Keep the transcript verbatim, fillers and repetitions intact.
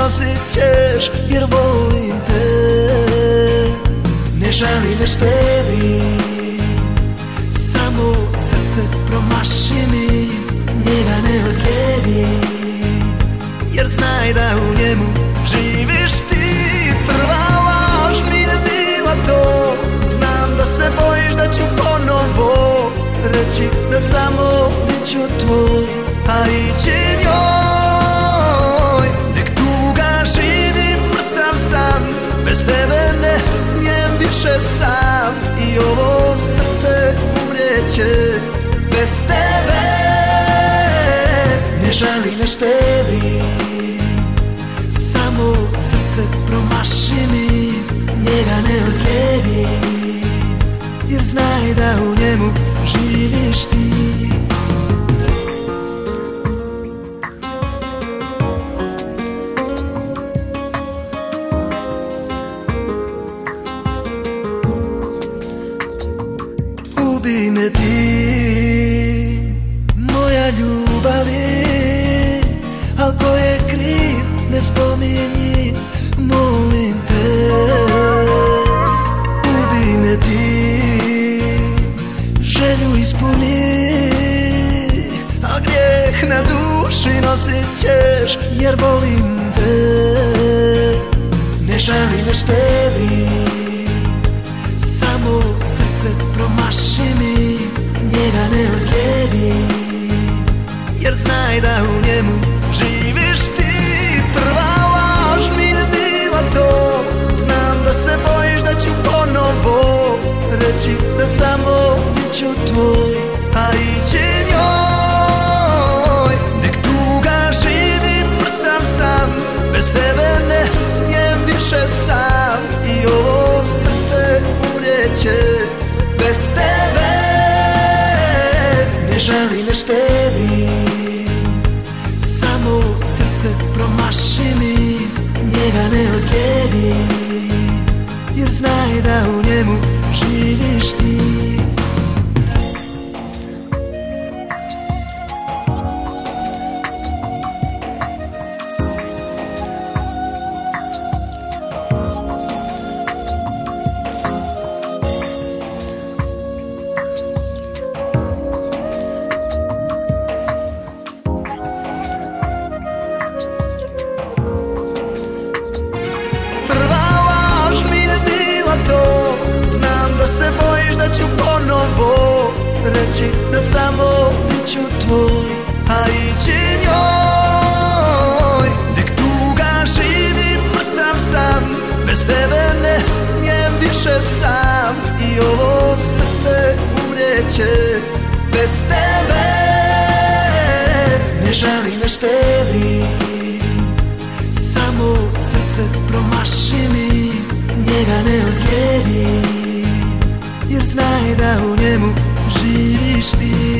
nosit ćeš, jer volim te. Ne žali, ne štedi, samo srce promaši mi, njega ne ozlijedi, jer znaj da u njemu živiš ti. Prva laž mi je bila to, znam da se bojiš da ću ponovo reći da samo bit ću tvoj, a ići njoj. Nek tuga živi, mrtav sam, bez tebe ne smijem više sam, i ovo srce umrijeće bez tebe. Ne žali, ne štedi, samo srce promaši mi, njega ne ozlijedi, jer znaj da u njemu živiš ti. Ubij me ti, moja ljubavi, al ko je kriv ne spominji, molim te. Ubij me ti, želju ispuni, a grijeh na duši nosit ćeš, jer volim te. Ne žali, ne štedi, samo srce promaši mi, njega ne ozlijedi, jer znaj da u njemu živiš ti. Prva laž mi je bila to, znam da se bojiš da ću ponovo reći da samo bit ću tvoj, a ići njoj. Nek tuga živi, mrtav sam, bez tebe ne smijem više sam, i ovo srce umrijeće bez tebe. Ne žali, ne štedi, samo srce promaši mi, njega ne ozlijedi, jer znaj da u njemu živiš ti. Ponovo reći da samo bit ću tvoj, a ići njoj. Nek tuga živi, mrtav sam, bez tebe ne smijem više sam, i ovo srce umrijeće bez tebe. Ne žali, ne štedi, samo srce promaši mi, njega ne ozlijedi, jer znaj da u njemu živiš ti.